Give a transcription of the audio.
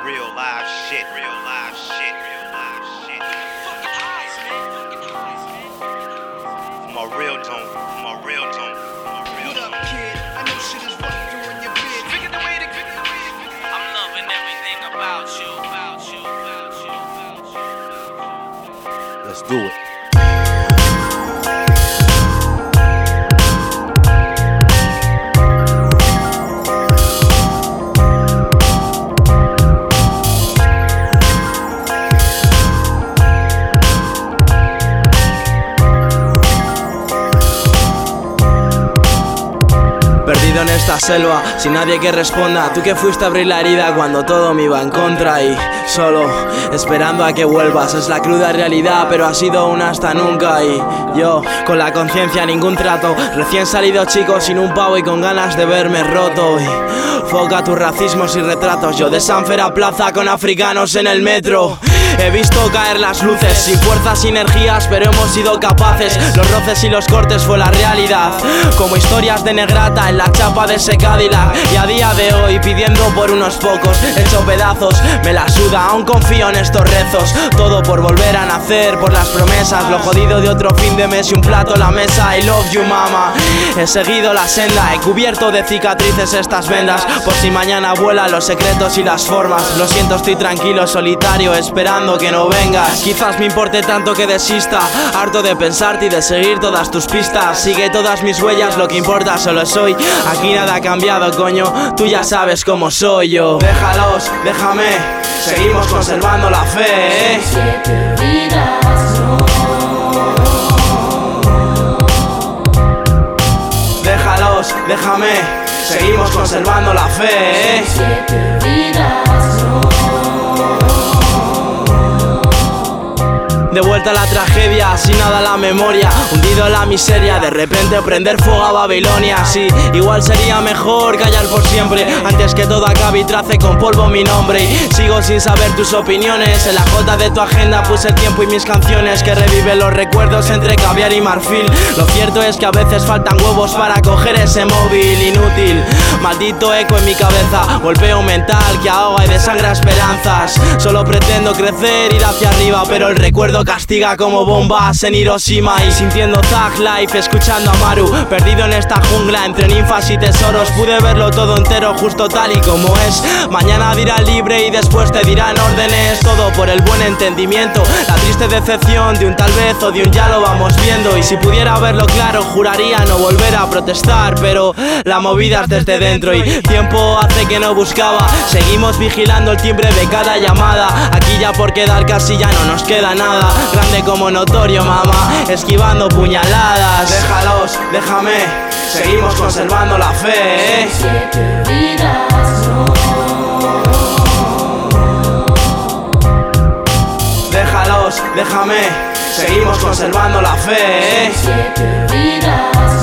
real live shit, real live shit, real live shit. My real tone, my real tone, my real tone. What up, kid? I know shit is rough doing your bid. Figure the way to get the way. I'm loving everything about you, about you, about you, about you. Let's do it. Perdido en esta selva, sin nadie que responda. Tú que fuiste a abrir la herida cuando todo me iba en contra. Y solo, esperando a que vuelvas. Es la cruda realidad, pero ha sido una hasta nunca. Y yo, con la conciencia ningún trato. Recién salido chico, sin un pavo y con ganas de verme roto. Y foca tus racismos y retratos. Yo de Sanfer a Plaza con africanos en el metro. He visto caer las luces, sin fuerzas y energías, pero hemos sido capaces. Los roces y los cortes fue la realidad, como historias de negrata en la chapa de ese Cadillac. Y a día de hoy pidiendo por unos pocos, hecho pedazos, me la suda, aún confío en estos rezos. Todo por volver a nacer, por las promesas, lo jodido de otro fin de mes y un plato en la mesa. I love you mama, he seguido la senda, he cubierto de cicatrices estas vendas, por si mañana vuelan los secretos y las formas. Lo siento, estoy tranquilo, solitario, esperando que no vengas. Quizás me importe tanto que desista, harto de pensarte y de seguir todas tus pistas. Sigue todas mis huellas, lo que importa solo soy. Aquí nada ha cambiado, coño, tú ya sabes cómo soy yo. Déjalos, déjame, seguimos conservando la fe, Siete vidas, no. Déjalos, déjame, seguimos conservando la fe, Siete vidas, no. De vuelta a la tragedia, sin nada la memoria, hundido en la miseria, de repente prender fuego a Babilonia. Sí, igual sería mejor callar por siempre, antes que todo acabe y trace con polvo mi nombre. Y sigo sin saber tus opiniones, en la jota de tu agenda puse el tiempo y mis canciones, que reviven los recuerdos entre caviar y marfil. Lo cierto es que a veces faltan huevos para coger ese móvil inútil. Maldito eco en mi cabeza, golpeo mental que ahoga y desangra esperanzas. Solo pretendo crecer, ir hacia arriba, pero el recuerdo castiga como bombas en Hiroshima. Y sintiendo Thug Life, escuchando a Maru, perdido en esta jungla entre ninfas y tesoros. Pude verlo todo entero, justo tal y como es. Mañana dirán libre y después te dirán órdenes. Todo por el buen entendimiento, la triste decepción de un tal vez o de un ya lo vamos viendo. Y si pudiera verlo claro, juraría no volver a protestar, pero la movida es desde dentro y tiempo hace que no buscaba. Seguimos vigilando el timbre de cada llamada, aquí ya por quedar casi ya no nos queda nada. Grande como notorio, mamá, esquivando puñaladas. Déjalos, déjame, seguimos conservando la fe, Siete vidas, no. Déjalos, déjame, seguimos conservando la fe, Siete vidas,